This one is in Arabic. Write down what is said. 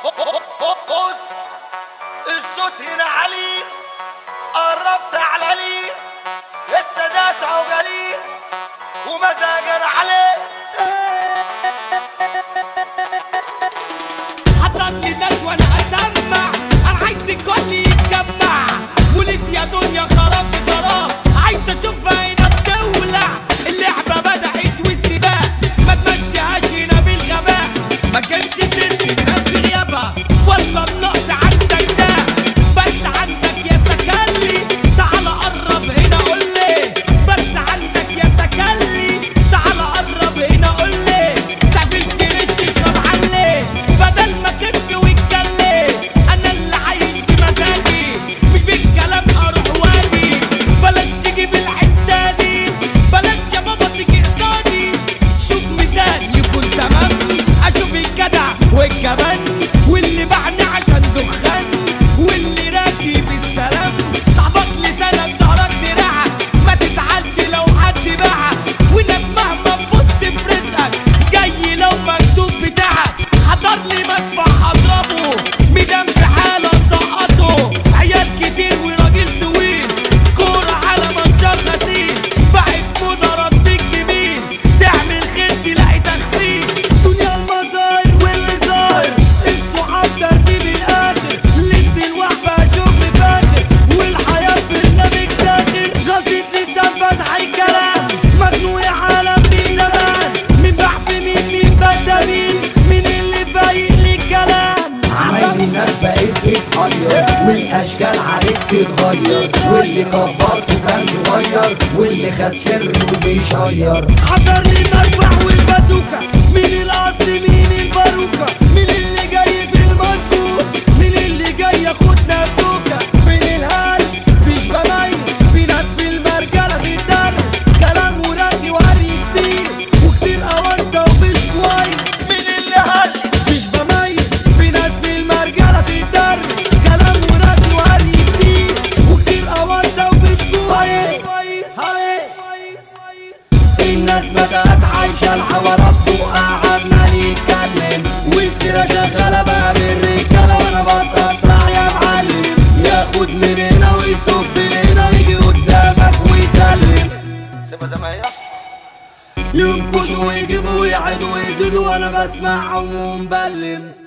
بص الصوت هنا عالي، قربت على لي السادات عجلي ومزاجنا عليه. حضر لي ناس وانا اسمع، انا عايز الكل يتجمع، ولد يا دنيا خراب في خراب، عايز اشوفها هنا بتولع. اللعبه بدأت والسباق ما تمشيهاش هنا بالغباء، ما تجيبش ست الناس في غيابها والله النقص عندك ده، بس عندك يا سكلي تعال قرب هنا قول لي، بس عندك يا سكلي تعال قرب هنا قول لي، تعمل فريش اشرب عليه بدل ما كف واتكلم. انا اللي عايز بمزاجي مش بالكلام اروح واجي، بلاش تيجي بالحته دي، بلاش يا بابا تيجي قصادي، شوف ميزان يكون تمام، اشوف الجدع والجبان واللي باعني عشان دخان واللي راكب السلام، صاحبك لسانك ضهرك دراعك، ما تزعلش لو حد باعك، والناس مهما تبص في رزقك جاي لو مكتوب بتاعك. حضر لي مدفع هضربه ميدان في حاله سقطه، عيال كتير وراجل طويل كورة على منشار غسيل، بعد موضة ردك جميل تعمل خير تلاقي تخفيف. دنيا المظاهر واللي ظاهر الصحاب ترتيب الاخر، لسه الوحبة شغل فاخر والحياة برنامج ساخر، غلطة لسان فتح الكلام مخنوق يا عالم دي زمان، مين بحث مين بدأ مين اللي فايق للكلام. عمايل الناس بقت تتحير والاشكال عليك تتغير، واللي كبرته كان صغير واللي خد سره بيشير. حضر لي المدفع والبازوكا، مين الاصل مين الباروكة، مين اللي جاي في المظبوط، مين اللي جاي ياخدنا بوكا، مين الهلس مش بميز، في ناس في المرجلة بتدرس كلام ورغي وهري كتير وكتير اوانطة ومش كويس، مين اللي هلس مش بميز، في ناس في المرجلة بتدرس كلام ورغي وهري كتير وكتير اوانطة ومش كويس. الناس بدأت عايشة الحوارات وقعدنا نتكلم، والسيرة شغالة بقى بالرجالة وانا بتقطع يا معلم، ياخد من هنا ويصب هنا يجي قدامك ويسلم، سيبها زي ما هي. ينكشوا ويجيبوا ويعيدوا ويزيدوا وانا بسمعهم ومبلم.